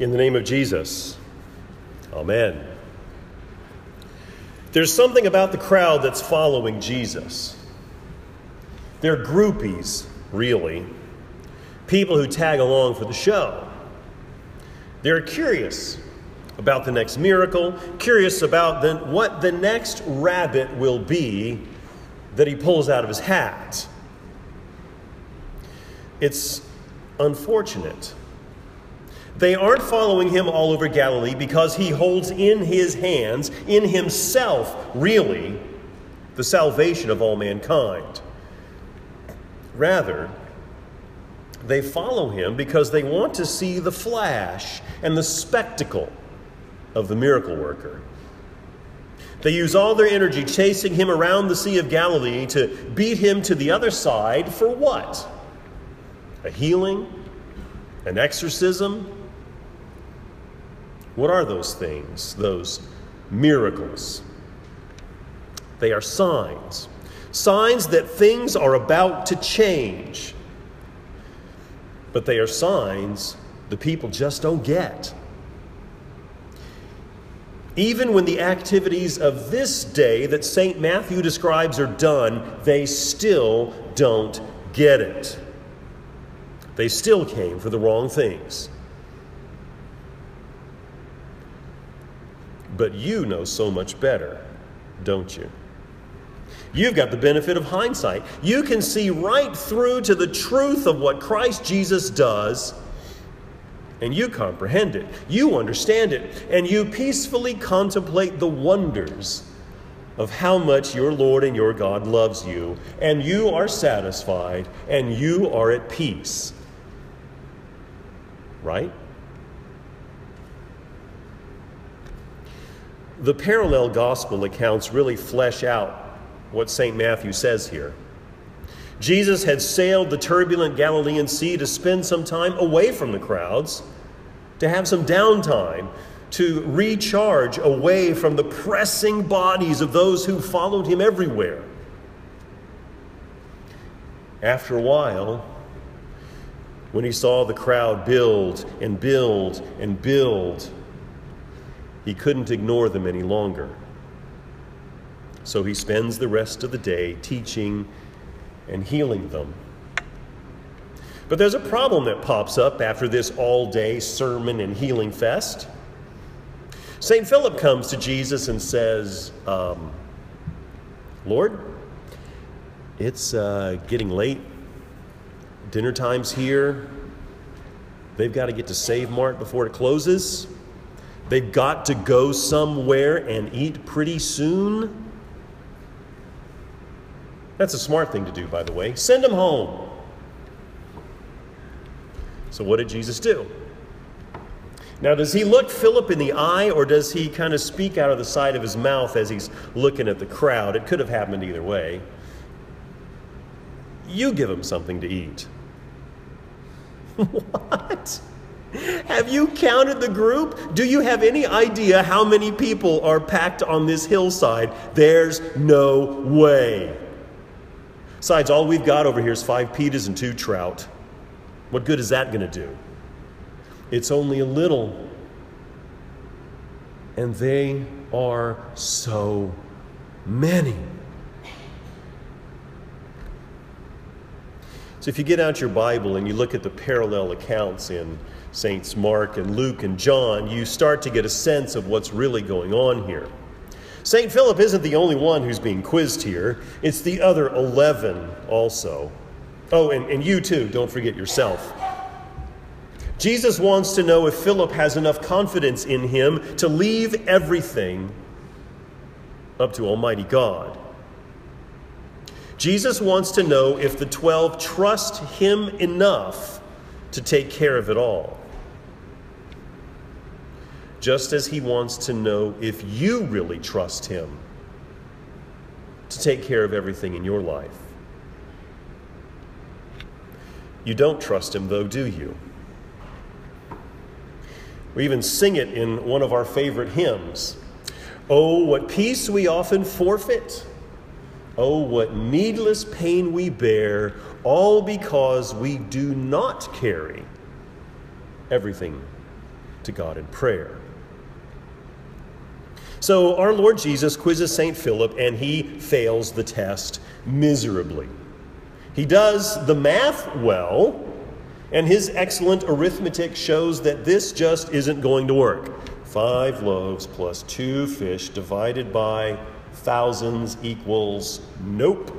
In the name of Jesus, amen. There's something about the crowd that's following Jesus. They're groupies, really. People who tag along for the show. They're curious about the next miracle, curious about what the next rabbit will be that he pulls out of his hat. It's unfortunate. They aren't following him all over Galilee because he holds in his hands, in himself, really, the salvation of all mankind. Rather, they follow him because they want to see the flash and the spectacle of the miracle worker. They use all their energy chasing him around the Sea of Galilee to beat him to the other side for what? A healing? An exorcism? What are those things, those miracles? They are signs. Signs that things are about to change. But they are signs the people just don't get. Even when the activities of this day that St. Matthew describes are done, they still don't get it. They still came for the wrong things. But you know so much better, don't you? You've got the benefit of hindsight. You can see right through to the truth of what Christ Jesus does, and you comprehend it. You understand it, and you peacefully contemplate the wonders of how much your Lord and your God loves you, and you are satisfied, and you are at peace. Right? The parallel gospel accounts really flesh out what St. Matthew says here. Jesus had sailed the turbulent Galilean Sea to spend some time away from the crowds, to have some downtime, to recharge away from the pressing bodies of those who followed him everywhere. After a while, when he saw the crowd build and build and build, he couldn't ignore them any longer. So he spends the rest of the day teaching and healing them. But there's a problem that pops up after this all-day sermon and healing fest. St. Philip comes to Jesus and says, Lord, it's getting late. Dinner time's here. They've got to get to Save Mart before it closes. They've got to go somewhere and eat pretty soon. That's a smart thing to do, by the way. Send them home. So what did Jesus do? Now, does he look Philip in the eye, or does he kind of speak out of the side of his mouth as he's looking at the crowd? It could have happened either way. You give them something to eat. What? Have you counted the group? Do you have any idea how many people are packed on this hillside? There's no way. Besides, all we've got over here is 5 pitas and 2 trout. What good is that going to do? It's only a little. And they are so many. So if you get out your Bible and you look at the parallel accounts in Saints Mark and Luke and John, you start to get a sense of what's really going on here. St. Philip isn't the only one who's being quizzed here. It's the other 11 also. Oh, and you too, don't forget yourself. Jesus wants to know if Philip has enough confidence in him to leave everything up to Almighty God. Jesus wants to know if the 12 trust him enough to take care of it all. Just as he wants to know if you really trust him to take care of everything in your life. You don't trust him, though, do you? We even sing it in one of our favorite hymns. Oh, what peace we often forfeit. Oh, what needless pain we bear, all because we do not carry everything to God in prayer. So our Lord Jesus quizzes St. Philip, and he fails the test miserably. He does the math well, and his excellent arithmetic shows that this just isn't going to work. 5 loaves plus 2 fish divided by thousands equals nope.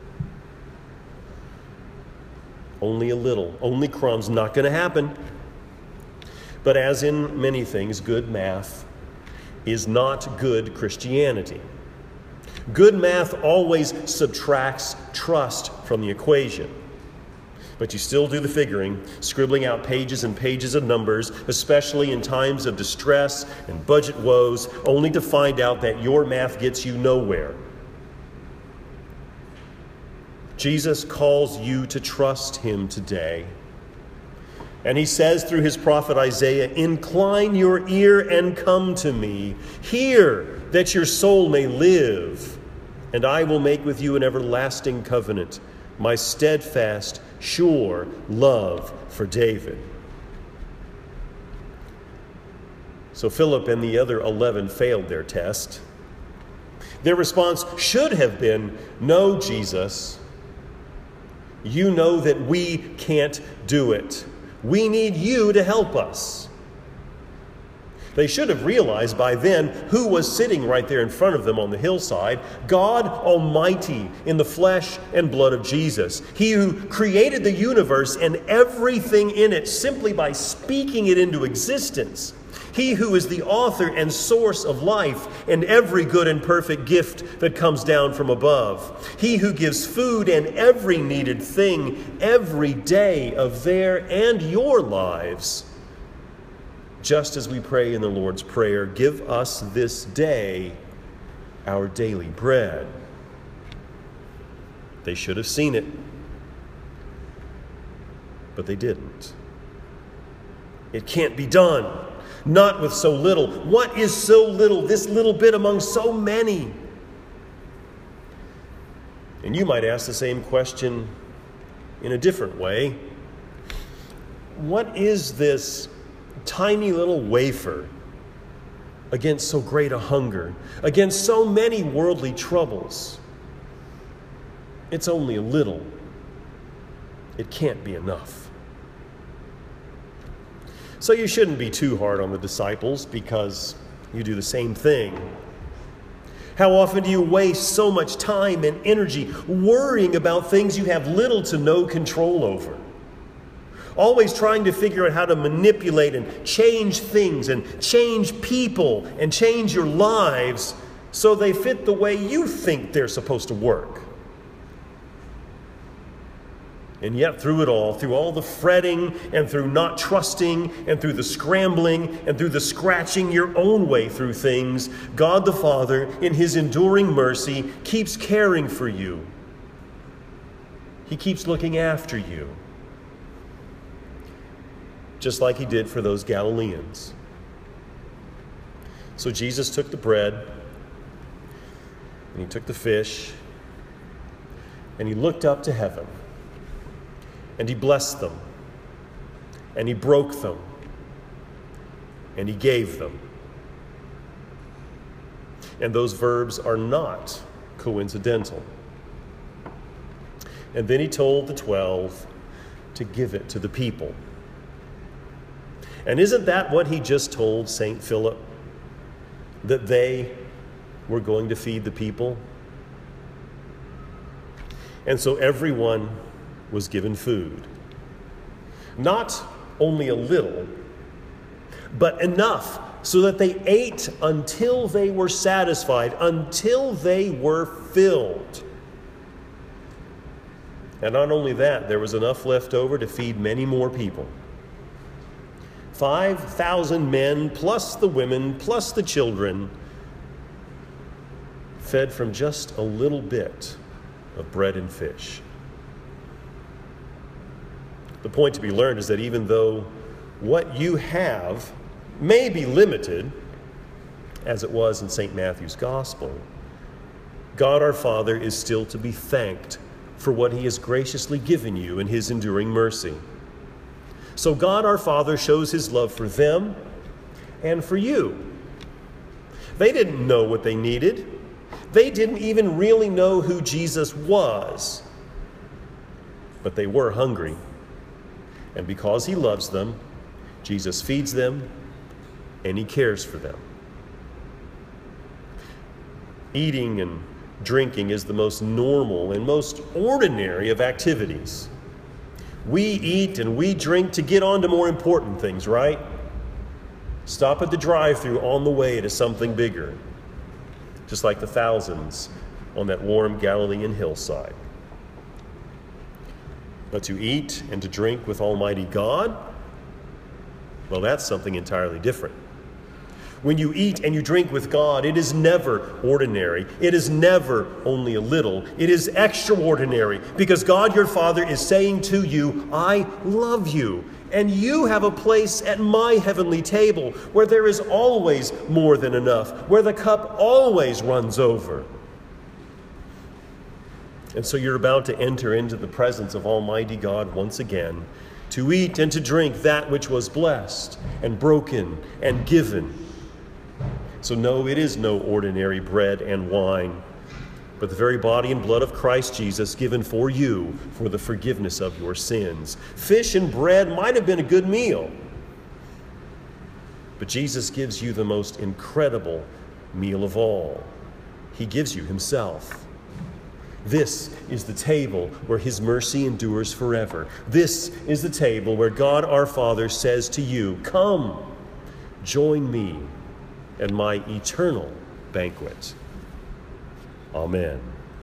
Only a little, only crumbs, not going to happen. But as in many things, good math is not good Christianity. Good math always subtracts trust from the equation. But you still do the figuring, scribbling out pages and pages of numbers, especially in times of distress and budget woes, only to find out that your math gets you nowhere. Jesus calls you to trust him today. And he says through his prophet Isaiah, "Incline your ear and come to me. Hear that your soul may live. And I will make with you an everlasting covenant, my steadfast, sure love for David." So Philip and the other 11 failed their test. Their response should have been, "No, Jesus, you know that we can't do it. We need you to help us." They should have realized by then who was sitting right there in front of them on the hillside: God Almighty in the flesh and blood of Jesus. He who created the universe and everything in it simply by speaking it into existence. He who is the author and source of life and every good and perfect gift that comes down from above. He who gives food and every needed thing every day of their and your lives. Just as we pray in the Lord's Prayer, "Give us this day our daily bread." They should have seen it, but they didn't. It can't be done. Not with so little. What is so little? This little bit among so many. And you might ask the same question in a different way. What is this tiny little wafer against so great a hunger, against so many worldly troubles? It's only a little. It can't be enough. So you shouldn't be too hard on the disciples because you do the same thing. How often do you waste so much time and energy worrying about things you have little to no control over? Always trying to figure out how to manipulate and change things and change people and change your lives so they fit the way you think they're supposed to work. And yet through it all, through all the fretting and through not trusting and through the scrambling and through the scratching your own way through things, God the Father, in his enduring mercy, keeps caring for you. He keeps looking after you. Just like he did for those Galileans. So Jesus took the bread and he took the fish and he looked up to heaven. And he blessed them, and he broke them, and he gave them. And those verbs are not coincidental. And then he told the 12 to give it to the people. And isn't that what he just told St. Philip? That they were going to feed the people? And so everyone was given food. Not only a little, but enough so that they ate until they were satisfied, until they were filled. And not only that, there was enough left over to feed many more people. 5,000 men, plus the women, plus the children, fed from just a little bit of bread and fish. The point to be learned is that even though what you have may be limited, as it was in St. Matthew's Gospel, God our Father is still to be thanked for what he has graciously given you in his enduring mercy. So God our Father shows his love for them and for you. They didn't know what they needed. They didn't even really know who Jesus was. But they were hungry. And because he loves them, Jesus feeds them and he cares for them. Eating and drinking is the most normal and most ordinary of activities. We eat and we drink to get on to more important things, right? Stop at the drive-thru on the way to something bigger, just like the thousands on that warm Galilean hillside. But to eat and to drink with Almighty God, well, that's something entirely different. When you eat and you drink with God, it is never ordinary. It is never only a little. It is extraordinary, because God your Father is saying to you, I love you, and you have a place at my heavenly table where there is always more than enough, where the cup always runs over. And so you're about to enter into the presence of Almighty God once again, to eat and to drink that which was blessed and broken and given. So no, it is no ordinary bread and wine, but the very body and blood of Christ Jesus given for you for the forgiveness of your sins. Fish and bread might have been a good meal, but Jesus gives you the most incredible meal of all. He gives you himself. This is the table where his mercy endures forever. This is the table where God our Father says to you, come, join me in my eternal banquet. Amen.